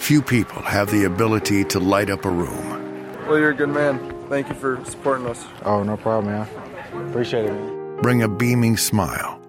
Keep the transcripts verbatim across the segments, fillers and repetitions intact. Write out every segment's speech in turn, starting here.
Few people have the ability to light up a room. Well, you're a good man. Thank you for supporting us. Oh, no problem, man. Appreciate it, man. Bring a beaming smile.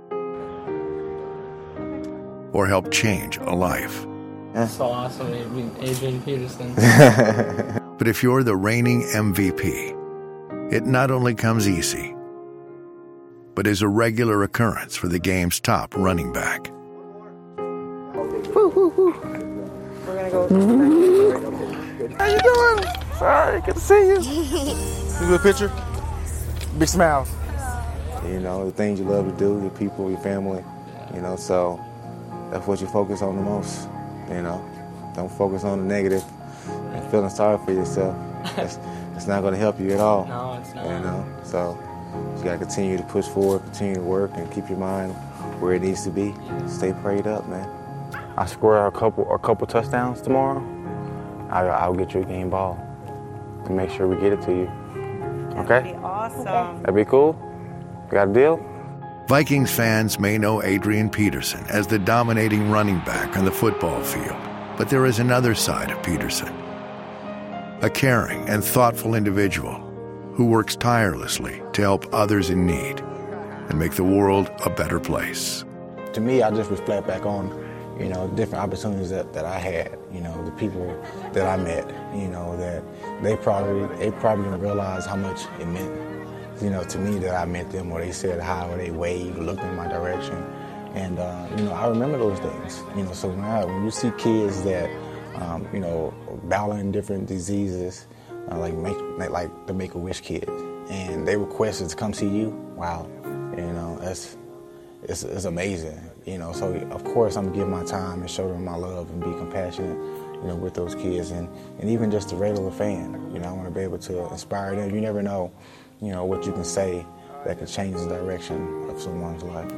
Or help change a life. It's so awesome to meet Adrian Peterson. But if you're the reigning M V P, it not only comes easy, but is a regular occurrence for the game's top running back. Woo, woo, woo. We're gonna go. Mm-hmm. How you doing? Sorry, good to see you. You good picture? Big smile. You know, the things you love to do, your people, your family, you know, so that's what you focus on the most, you know. Don't focus on the negative and feeling sorry for yourself. That's, that's not going to help you at all. No, it's not. You know, so you got to continue to push forward, continue to work, and keep your mind where it needs to be. Stay prayed up, man. I score a couple a couple touchdowns tomorrow, I, I'll get you a game ball to make sure we get it to you. Okay? That'd be awesome. That'd be cool? Got a deal? Vikings fans may know Adrian Peterson as the dominating running back on the football field, but there is another side of Peterson. A caring and thoughtful individual who works tirelessly to help others in need and make the world a better place. To me, I just reflect back on, you know, different opportunities that, that I had, you know, the people that I met, you know, that they probably they probably didn't realize how much it meant, you know, to me that I met them, or they said hi, or they waved, looked in my direction. And, uh, you know, I remember those things, you know, so when, I, when you see kids that, um, you know, battling different diseases, uh, like, make, like the Make-A-Wish kids, and they requested to come see you, wow, you know, that's, it's, it's amazing, you know, so of course I'm gonna give my time and show them my love and be compassionate, you know, with those kids, and, and even just the regular fan, you know, I wanna be able to inspire them. You never know, you know, what you can say that can change the direction of someone's life.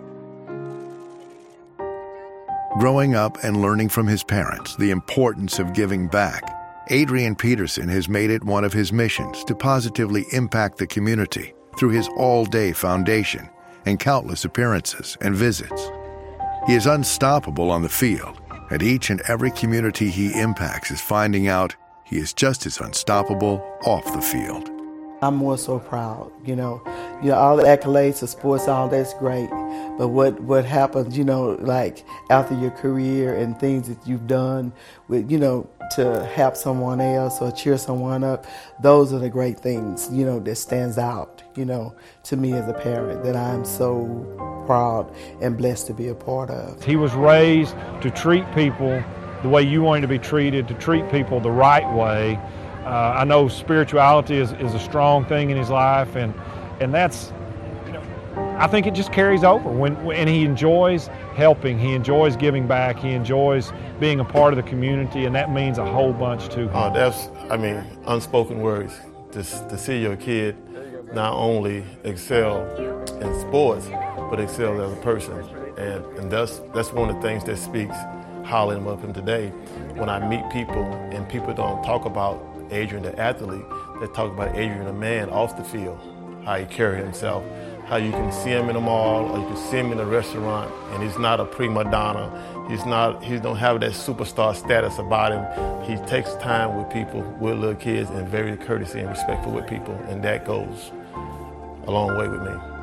Growing up and learning from his parents the importance of giving back, Adrian Peterson has made it one of his missions to positively impact the community through his all-day foundation and countless appearances and visits. He is unstoppable on the field, and each and every community he impacts is finding out he is just as unstoppable off the field. I'm more so proud, you know. You know, all the accolades of sports, all that's great. But what, what happens, you know, like after your career and things that you've done with, you know, to help someone else or cheer someone up, those are the great things, you know, that stands out, you know, to me as a parent, that I'm so proud and blessed to be a part of. He was raised to treat people the way you wanted to be treated, to treat people the right way. Uh, I know spirituality is, is a strong thing in his life, and and that's, you know, I think it just carries over. When, and he enjoys helping, he enjoys giving back, he enjoys being a part of the community, and that means a whole bunch to him. Uh, that's, I mean, unspoken words. To, to see your kid not only excel in sports, but excel as a person. And, and that's, that's one of the things that speaks highly of him today. When I meet people and people don't talk about Adrian the athlete, they talk about Adrian the man off the field, how he carries himself, how you can see him in the mall or you can see him in a restaurant, and he's not a prima donna. He's not, he don't have that superstar status about him. He takes time with people, with little kids, and very courteous and respectful with people, and that goes a long way with me.